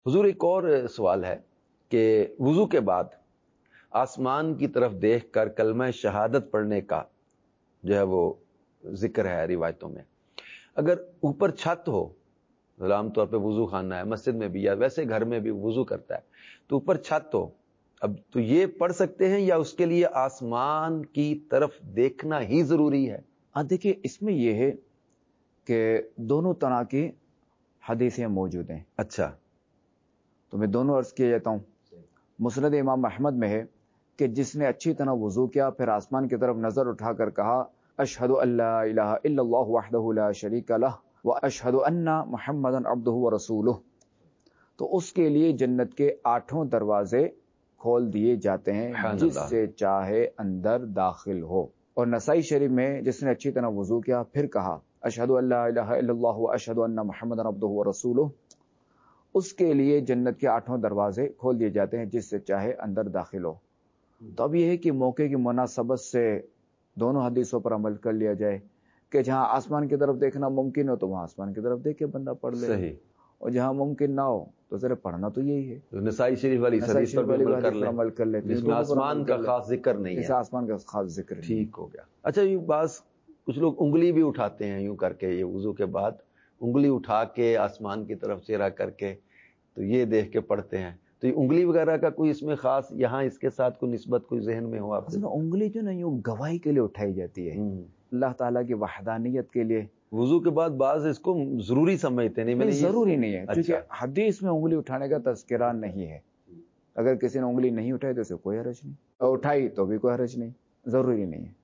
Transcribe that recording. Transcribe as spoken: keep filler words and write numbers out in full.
حضور ایک اور سوال ہے کہ وضو کے بعد آسمان کی طرف دیکھ کر کلمہ شہادت پڑھنے کا جو ہے وہ ذکر ہے روایتوں میں. اگر اوپر چھت ہو، عام طور پہ وضو خانہ ہے، مسجد میں بھی یا ویسے گھر میں بھی وضو کرتا ہے تو اوپر چھت ہو، اب تو یہ پڑھ سکتے ہیں یا اس کے لیے آسمان کی طرف دیکھنا ہی ضروری ہے؟ ہاں دیکھیے، اس میں یہ ہے کہ دونوں طرح کی حدیثیں موجود ہیں. اچھا، تو میں دونوں عرض کیا جاتا ہوں. مسند امام احمد میں ہے کہ جس نے اچھی طرح وضو کیا پھر آسمان کی طرف نظر اٹھا کر کہا اشہد ان لا الہ الا اللہ وحدہ لا شریک لہ واشہد ان محمدا عبدہ ورسولہ، تو اس کے لیے جنت کے آٹھوں دروازے کھول دیے جاتے ہیں جس سے چاہے اندر داخل ہو. اور نسائی شریف میں جس نے اچھی طرح وضو کیا پھر کہا اشہد ان لا الہ الا اللہ واشہد ان محمدا عبدہ ورسولہ، اس کے لیے جنت کے آٹھوں دروازے کھول دیے جاتے ہیں جس سے چاہے اندر داخل ہو. تو اب یہ ہے کہ موقع کی مناسبت سے دونوں حدیثوں پر عمل کر لیا جائے کہ جہاں آسمان کی طرف دیکھنا ممکن ہو تو وہاں آسمان کی طرف دیکھ کے بندہ پڑھ لے، صحیح، اور جہاں ممکن نہ ہو تو ذرا پڑھنا تو یہی ہے. نسائی شریف والی حدیث پر بھی عمل کر لیں عمل کر لیتے ہیں جس میں آسمان کا خاص ذکر نہیں جیسے ہے. آسمان کا خاص ذکر نہیں. ٹھیک ہو گیا. اچھا، یہ بعض کچھ لوگ انگلی بھی اٹھاتے ہیں یوں کر کے، یہ وضو کے بعد انگلی اٹھا کے آسمان کی طرف چہرہ کر کے تو یہ دیکھ کے پڑھتے ہیں. تو یہ انگلی وغیرہ کا کوئی اس میں خاص یہاں اس کے ساتھ کوئی نسبت کوئی ذہن میں ہو آپ کو؟ انگلی جو نا یوں گواہی کے لیے اٹھائی جاتی ہے، اللہ تعالیٰ کی وحدانیت کے لیے. وضو کے بعد بعض اس کو ضروری سمجھتے نہیں. میں نے ضروری نہیں ہے کیونکہ حدیث میں انگلی اٹھانے کا تذکرہ نہیں ہے. اگر کسی نے انگلی نہیں اٹھائی تو اسے کوئی حرج نہیں، اور اٹھائی تو بھی کوئی حرج نہیں، ضروری نہیں ہے.